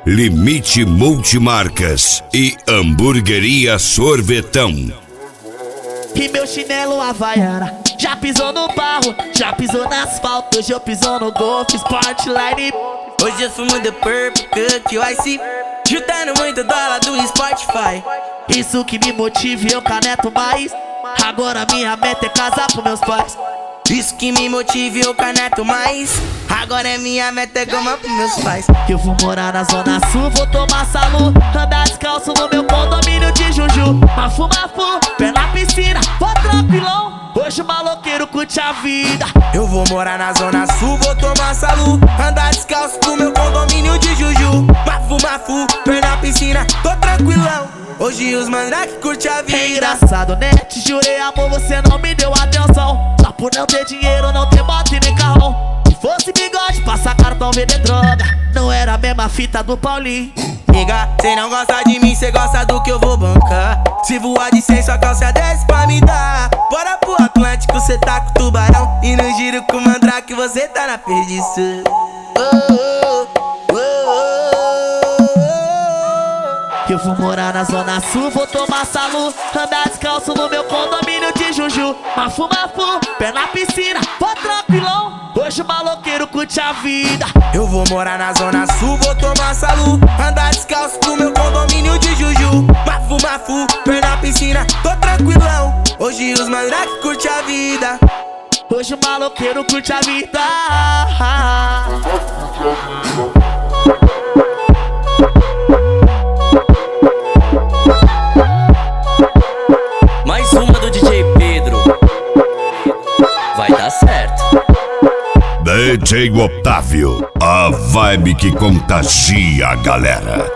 Limite Multimarcas e Hamburgueria Sorvetão. E meu chinelo Havaiana já pisou no barro, já pisou no asfalto. Hoje eu piso no Golf Sportline. Hoje eu fumo The Purple Cut Ice, juntando muito dólar do Spotify. Isso que me motiva e eu caneto mais. Agora minha meta é casar pros meus pais. Isso que me motiva e eu caneto mais. Agora é minha meta é goma pros meus pais. Eu vou morar na Zona Sul, vou tomar salu, andar descalço no meu condomínio de Juju. Mafu, pé na piscina, vou tranquilão. Hoje o maloqueiro curte a vida. Eu vou morar na Zona Sul, vou tomar salu, andar descalço no meu condomínio de Juju. Mafu, pé na piscina, tô tranquilão. Hoje os mandrake curte a vida. É engraçado, né? Te jurei amor, você não me deu atenção. Só por não ter dinheiro, não ter moto e nem carrão. Se fosse bigode, passar cartão, vender droga. Não era a mesma fita do Paulinho. Nigga, cê não gosta de mim, cê gosta do que eu vou bancar. Se voar de 100, sua calça desce pra me dar. Bora pro Atlântico, cê tá com tubarão. E no giro com mandrake, você tá na perdição. Eu vou morar na Zona Sul, vou tomar salu, andar descalço no meu condomínio de Juju. Mafu, pé na piscina, vou tranquilão. Hoje o maloqueiro curte a vida. Eu vou morar na Zona Sul, vou tomar salu, andar descalço no meu condomínio de Juju. Mafu, pé na piscina, tô tranquilão. Hoje os mandrake curte a vida. Hoje o maloqueiro curte a vida. Mais uma do DJ Pedro. Vai dar certo. DJ Otávio, a vibe que contagia a galera.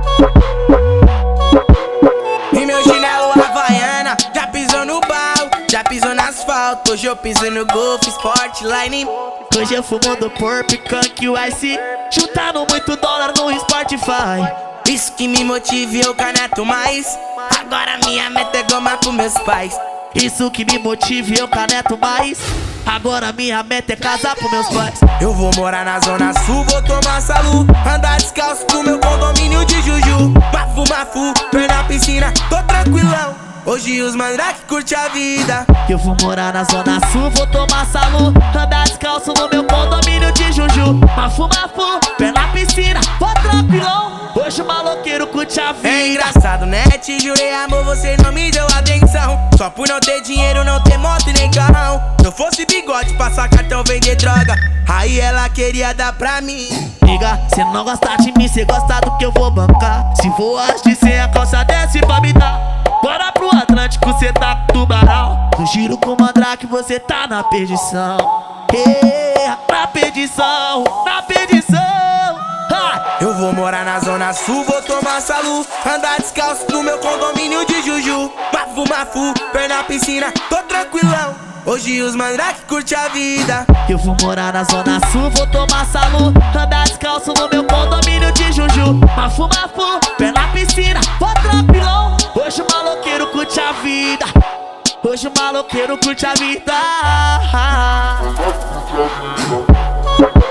E meu chinelo Havaiana já pisou no barro, já pisou no asfalto. Hoje eu piso no Golf Sportline. Hoje eu fumo do Purple Cut Ice, juntando muito dólar no Spotify. Isso que me motiva e eu caneto mais. Agora minha meta é goma pros meus pais. Isso que me motiva e eu caneto mais. Agora minha meta é casar pros meus pais. Eu vou morar na Zona Sul, vou tomar salu, andar descalço no meu condomínio de Juju. Mafu, pé na piscina, tô tranquilão. Hoje os mandrake curte a vida. Eu vou morar na Zona Sul, vou tomar salu, andar descalço no meu condomínio de Juju. Mafu, pé na piscina, vou tranquilão. Hoje o maloqueiro curte a vida. É engraçado, né? Te jurei amor, você não me deu atenção. Só por não ter dinheiro, não ter moto e nem carrão. Se eu fosse bigode, passar cartão, vender droga, aí ela queria dar pra mim. Liga, cê não gosta de mim, cê gosta do que eu vou bancar. Se voar de 100, a calça desce pra me dar. Bora pro Atlântico, cê tá com tubarão. No giro com mandrake, você tá na perdição. Na perdição, na perdição. Eu vou morar na Zona Sul, vou tomar salu, andar descalço no meu condomínio de Juju. Mafu, pé na piscina, tô tranquilão. Hoje os mandrake curte a vida. Eu vou morar na Zona Sul, vou tomar salu, andar descalço no meu condomínio de Juju. Mafu, pé na piscina, vou tranquilão. Hoje o maloqueiro curte a vida. Hoje o maloqueiro curte a vida.